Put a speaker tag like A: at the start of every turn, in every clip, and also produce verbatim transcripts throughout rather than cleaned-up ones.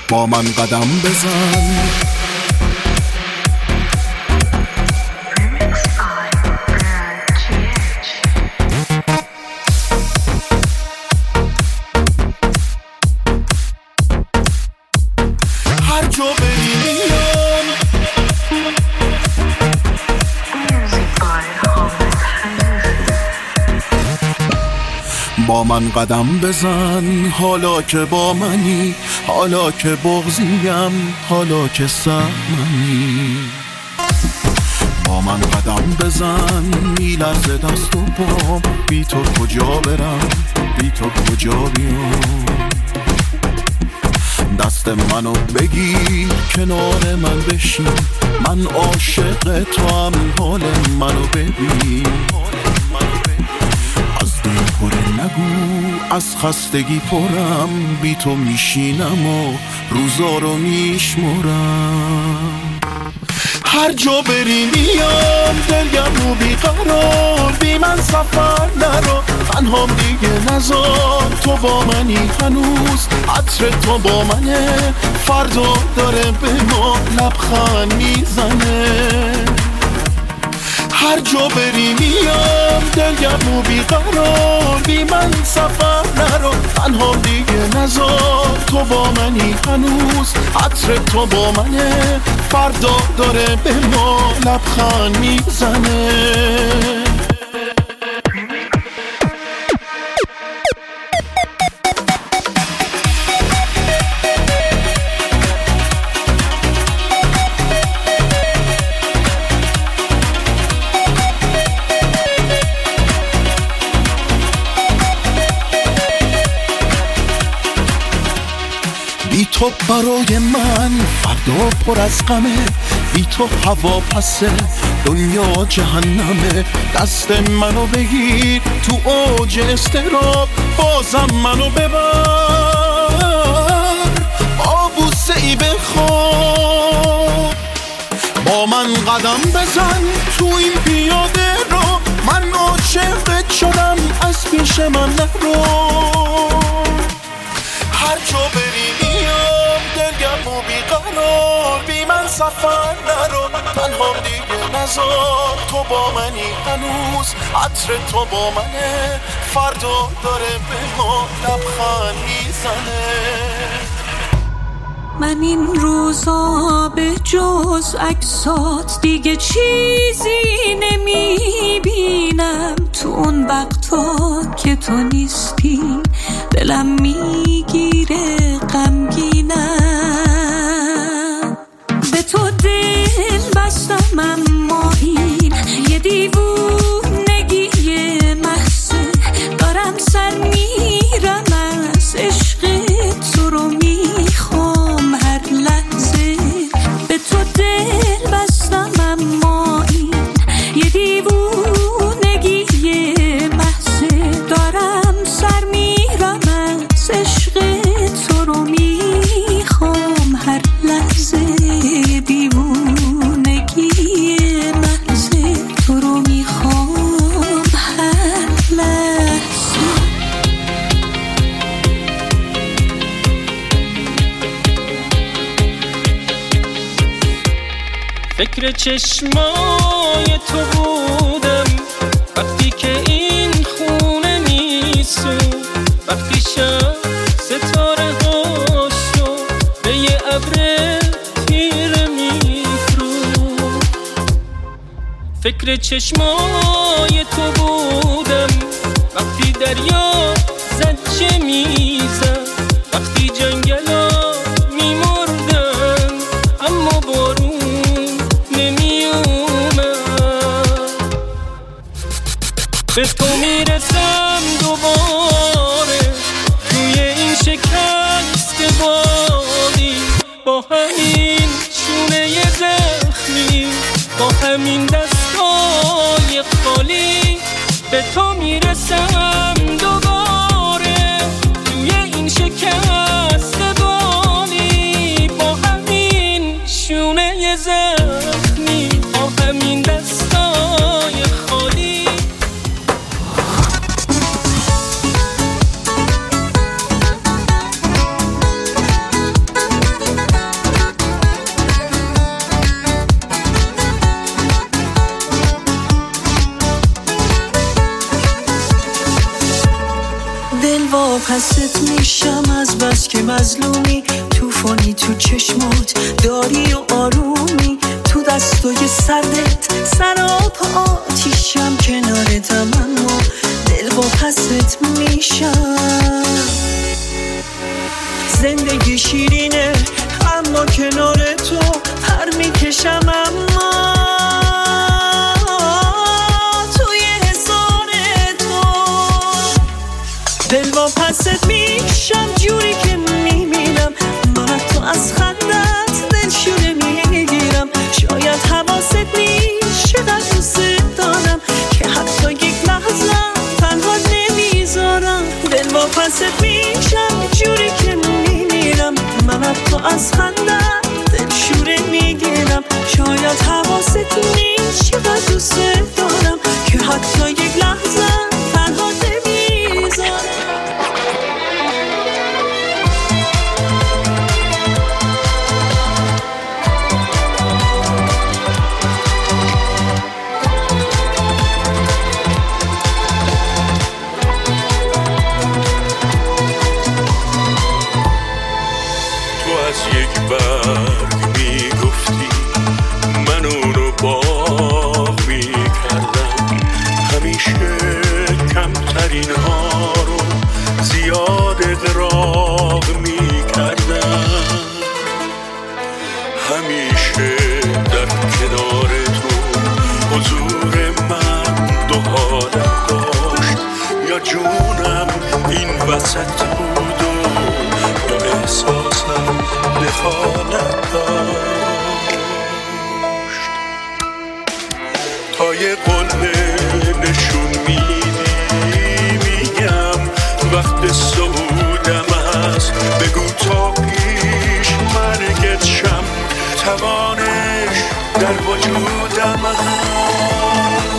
A: با من قدم بزن. هر جا بری میام، با من قدم بزن. حالا که با منی، حالا که بغضیم، حالا که سهمنی. با من قدم بزن. میلرزه دست و پام، بی تو کجا برم، بی تو کجا بیام. دست منو بگیر، کنار من بشین، من عاشق تو هم، حال منو ببین. از دل پر نگو، از خستگی پرم، بی تو میشینم و روزا رو میشمرم. هر جا بری میام، دلگم رو بیقرار، بی من سفر نرو، تنهام دیگه نذار. تو با منی هنوز، عطر تو با منه، فردا داره به ما لبخند میزنه. هر جا بری میام، دلگم رو بیقرار، بی من سفر نرو، تنها دیگه نذار. تو با منی هنوز، عطر تو با منه، فردا داره به ما لبخند میزنه. بی تو برای من فردا پر از غمه، بی تو هوا پسه، دنیا جهنمه. دست منو بگیر تو اوج استراب، بازم منو ببر، با بوسه ای بخواب. با من قدم بزن تو این پیاده رو، من عاشقت شدم، از پیش من نرو. هر جا بری میام، دلگم و بیقرار، بی من سفر نرو، تنهام دیگه نذار. تو با منی هنوز، عطر تو با منه، فردا داره به ما لبخند میزنه.
B: من این روزا به جز عکسات دیگه چیزی نمیبینم. تو اون وقتا که تو نیستی، دلم میگیره غمگینم. به تو دل بستم اما این یه دیوونگی محضه، دارم سر میرم از عشق تو رو میخوام هر لحظه. به تو دل بستم اما این یه دیوونگی محضه، دارم سر میرم از عشق تو رو میخوام هر لحظه. دیوونگی محضه تو رو میخوام هر لحظه.
C: فکر چشمای تو بودم وقتی که این خونه نیست، وقتی شب ستاره هاشو به یه ابر تیره میفروخت. فکر چشمای تو بودم وقتی دریا زجه میزد، وقتی جنگلا میمردن اما بارون نمیومد. به تو میرسم دوباره توی این شکست بادی، با همین شونه زخمی، با همین دستای خالی. به تو میرسم دوباره توی این شکست بادی، با همین شونه زخمی، با همین دستای خالی.
B: پست میشم از بس که مظلومی، توفانی تو چشمات داری و آرومی، تو دستای سردت سراب آتیشم، کنارتم اما دل با پست میشم. زندگی شیرینه اما کنار تو پر میکشم، اما توی حصار تو دل با پست میشم، جوری که میمیرم من تو از خندت دلشوره میگیرم. شاید حواست نیست چقدر دوست دارم که حتی یک لحظه تنها نمیذارم. دل با پست میشم، جوری که میمیرم من تو از خندت دلشوره میگیرم. شاید حواست نیست چقدر دوست دارم که حتی یک لحظه تنها نمیذارم.
A: برگ میگفتی من اون رو باغ میکردم، همیشه کمترین ها رو زیاد اغراق میکردم. همیشه در کنار تو حضور من دو حالت داشت، یا جونم این وسط بود و یا احساسم دخالت داشت. تا یه قله نشون میدی میگم وقت سودم هست، بگو تا پیش مرگت شم توانش در وجودم هست.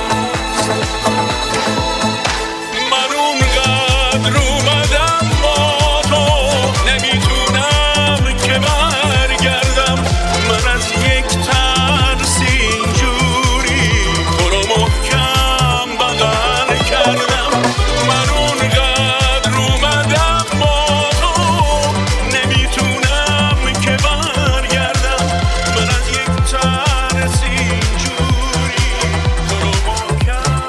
A: من اونقدر اومدم با تو نمیتونم که برگردم، من از یک ترس اینجوری تو رو محکم بغل کردم. من اونقدر اومدم با تو نمیتونم که برگردم، من از یک ترس اینجوری تو رو محکم.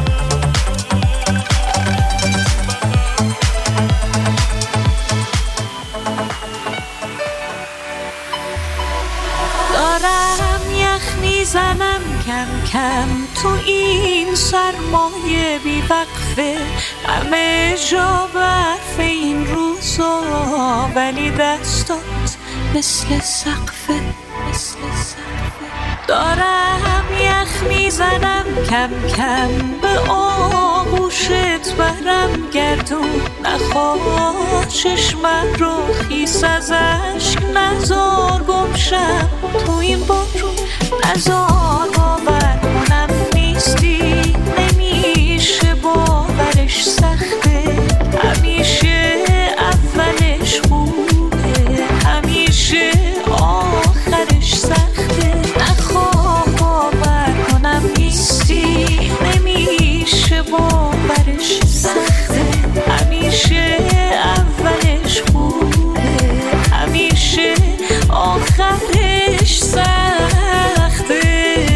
B: دارم یخ میزنم کم کم تو این سرمایه بی وقفه، همه جا برف این روزا ولی دستات مثل سقفه مثل سقفه. دارم یخ میزنم کم کم به آغوشت برم گردون، نخواه چشمم رو خیس از عشق نزار گمشم تو این بارون، نزار باور کنم نیستی، نمیشه باورش سخته، همیشه اولش خوبه همیشه آخرش سخته. نخواه باور کنم نیستی، نمیشه باورش سخته، همیشه اولش خوبه همیشه آخرش سخته.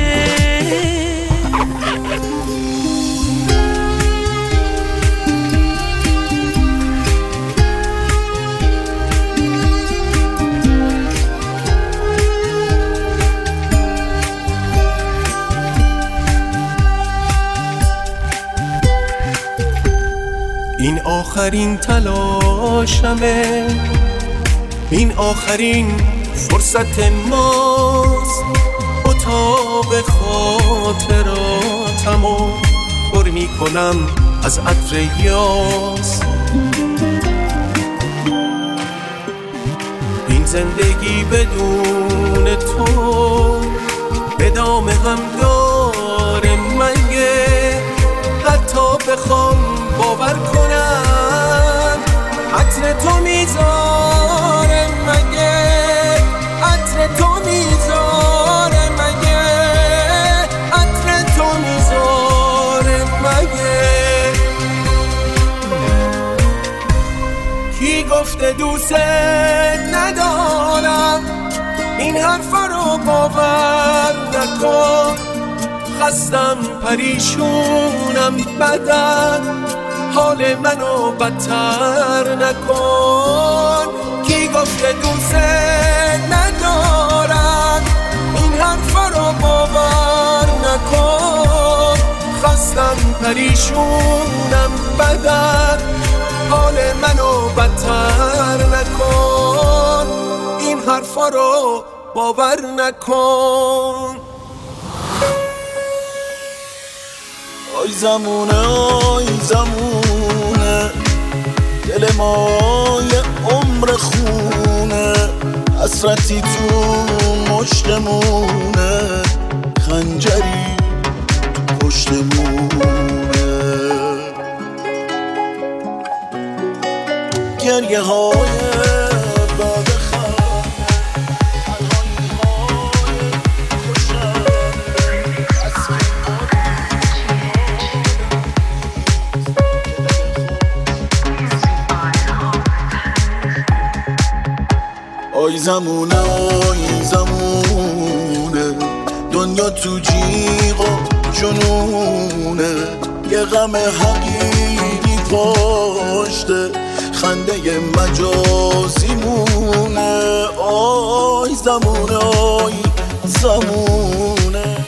C: این آخرین تلاشمه، این آخرین فرصت ماست، اتاق خاطراتمو پر میکنم از عطر یاس. این زندگی بدون تو ادامه هم داره مگه؟ حتی بخوام باور کنم عطر تو میذاره مگه؟ عطر تو میذاره مگه؟ عطر تو میذاره مگه؟ گفته دوست ندارم، این حرفا رو باور نکن. خستم پریشونم بدن، حال منو بدتر نکن. کی گفته دوست ندارم، این حرفا رو باور نکن. خستم پریشونم بدن، حال منو بدتر نکن. این حرفا رو باور نکن.
A: آی زمونه آی زمونه، دل ما یه عمر خونه، حسرتی تو مشتمونه، خنجری پشتمونه. گریه های باد خانه، تنهایی های خوشم، آی زمونه آی زمونه، دنیا تو جیغ و جنونه، یه غم حقیقی پشته، خنده مجازی مونه. آی زمونه آی زمونه.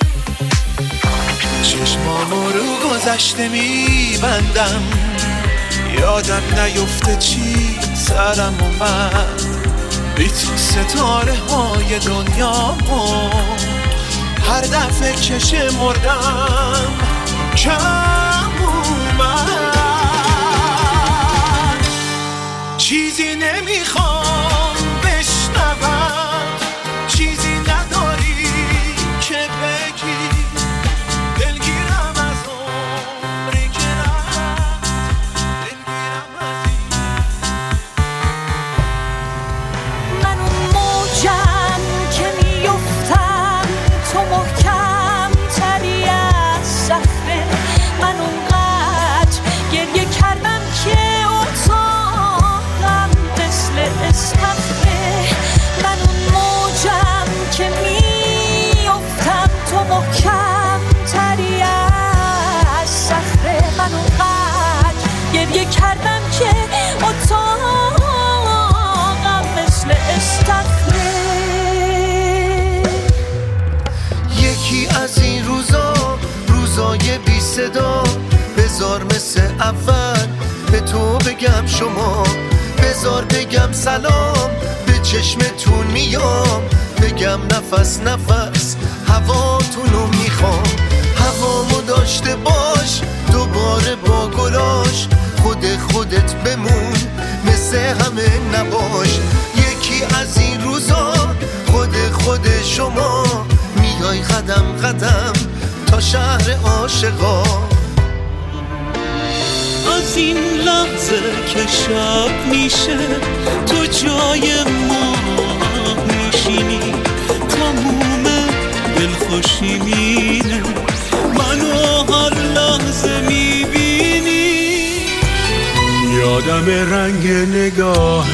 D: چشمامو رو گذشته میبندم، یادم نیفته چی سرم اومد. بی تو ستاره های دنیامو هر دفعه که شمردم کم اومد. چیزی نمیخوام بشنوم، چیزی نداری که بگی، دلگیرم از عمری که رفت، دلگیرم از این.
B: من اون موجم که میفتم، تو محکم تری از صخره. من اونقدر گریه کردم که اتاقم مثل استخره. من اون موجم که میفتم، تو محکم تری از صخره. من اونقدر گریه کردم که اتاقم مثل استخره.
D: یکی از این روزا، روزای بی صدا، بذار مثل اول به تو بگم شما، بذار بگم سلام، به چشمتون میام، بگم نفس نفس هواتونو میخوام. هوامو داشته باش دوباره با گلاش، خود خودت بمون مثل همه نباش. یکی از این روزا، خود خود شما، میای قدم قدم تا شهر عاشقا.
E: از این لحظه که شب میشه، تو جای ما میشینی، تموم دلخوشی مینه، منو هر لحظه میبینی.
F: یادم رنگ نگاهت،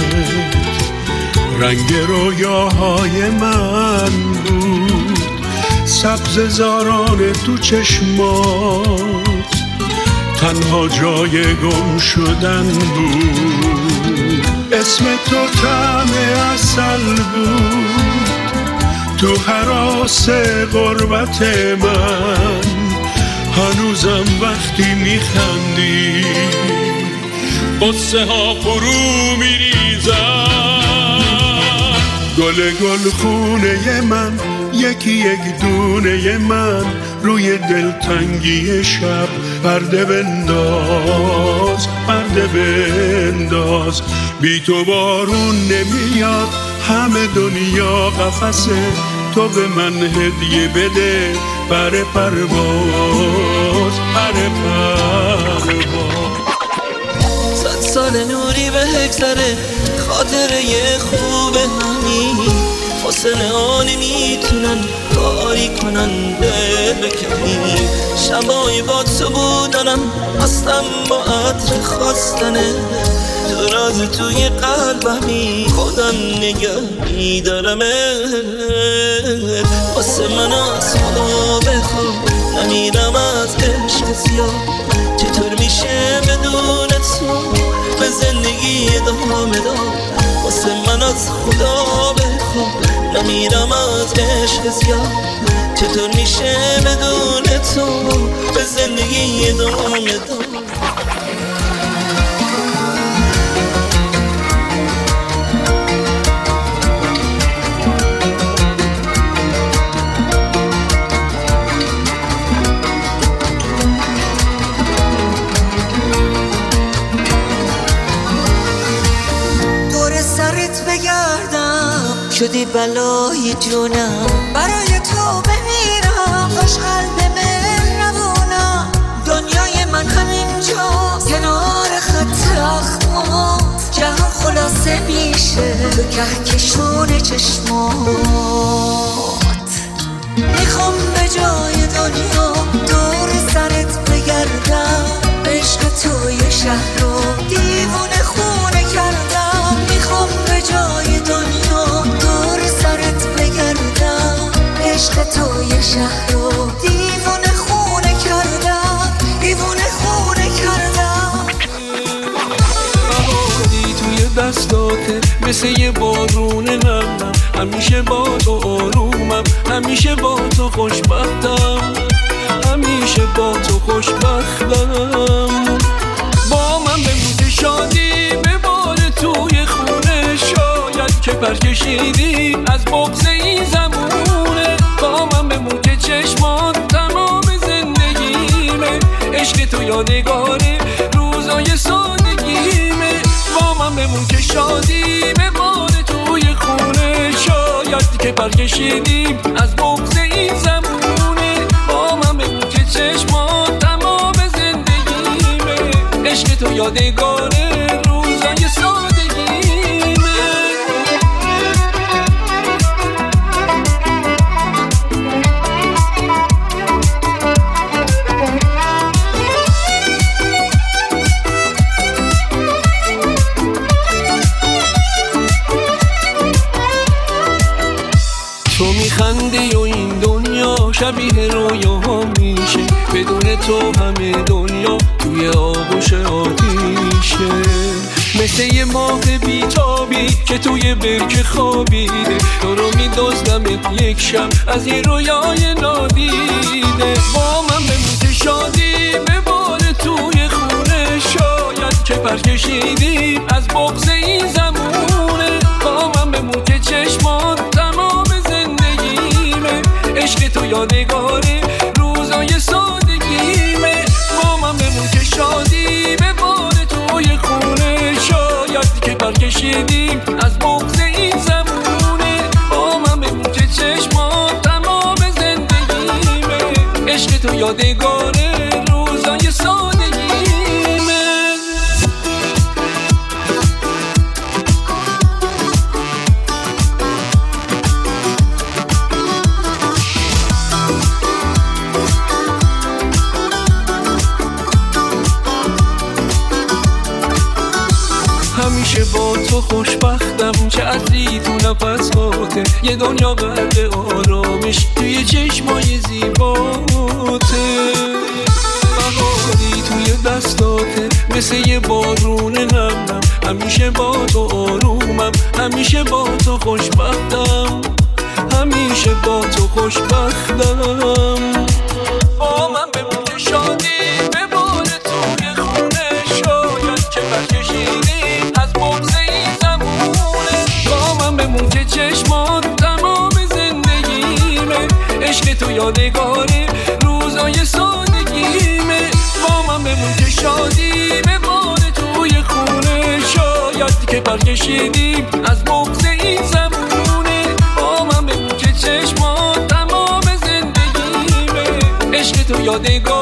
F: رنگ رویاهای من بود، سبز زاران تو چشمات، تنها جای گم شدن بود. اسم تو طعم عسل بود تو هراس غربت من، هنوزم وقتی میخندی قصه ها فرو میریزن. گل گل خونه من، یکی یک دونه من، روی دلتنگی شب پرده بنداز، پرده بنداز. بی تو بارون نمیاد، همه دنیا قفسه، تو به من هدیه بده پر پرواز، پر پرواز.
E: صد سال نوری به هکسره، خاطره خوب همین، فاصله ها نمیتونن کاری کنن دل کمی. شبایی با تو بودنم اصلا با عطر خواستنه تو راز توی قلبمی خودم نگه میدارمت واسه من از خدا بخوام نمیرم از عشق زیاد چطور میشه بدون تو به زندگی ادامه داد واسه من از خدا بخوام نمیرم از عشق زیاد چطور میشه بدون تو به زندگی ادامه داد
B: شدی بلای جونم برای تو بمیرم باش قلب مهربونم دنیای من همینجاست کنار خط اخمات جهان خلاصه میشه تو کهکشون چشمات میخوام به جای دنیا دور سرت بگردم عشق توی شهر رو دیوونه خونه کردم میخوام به جای دنیا دور سرت بگردم عشق توی شهر رو دیوونه خونه کردم دیوونه خونه کردم
G: بهاری توی دستاته مثل یه بارون نرمم همیشه با تو آرومم همیشه با تو خوشبختم همیشه با تو خوشبختم با من بمون شادی به بار توی خونه شاید که پرکشیدی از بغض این زمونه با من بمون که چشمان تمام زندگیمه عشق تو یادگاره روزای سادگیمه با من بمون که شادی به بار توی خونه شاید که پرکشیدی از بغض این زمونه با من بمون که چشمان تمام زندگیمه عشق تو یادگاره روزای سادگیمه تو میخندی و این دنیا شبیه رویاها میشه بدون تو همه دنیا توی آغوش آتیشه مثل یه ماه بیتابی که توی برکه خوابیده تو رو میدزدمت یک شب از یه رویای نادیده با من بمون شادی به بار توی خونه شاید که پرکشیدی از بغض این زمونه با من بمون که چشمان تمام زندگیمه عشق تو یادگاره روزای سادگیمه با من بمون که شادی به بار توی خونه شاید که پرکشیدیم از بغض این زمونه با من بمون که چشمان تمام زندگیمه عشق تو یادگاره روزای سادگیمه همیشه با تو خوشبختم چه عطری تو نفساته یه دنیا غرق آرامش توی چشمای زیباته بهاری توی دستاته مثل یه بارون نرمم همیشه با تو آرومم همیشه با تو خوشبختم همیشه با تو خوشبختم با من بمون که شادی به بار توی خونه شاید که برکشیدی از بغض این زمونه با من بمون که چشمان تمام زندگیمه عشق تو یادگاره روزای سادگیمه با من بمون که شادی به بار توی خونه شاید که برکشیدی از بغض این زمونه با من بمون که چشمان تمام زندگیمه عشق تو یادگاره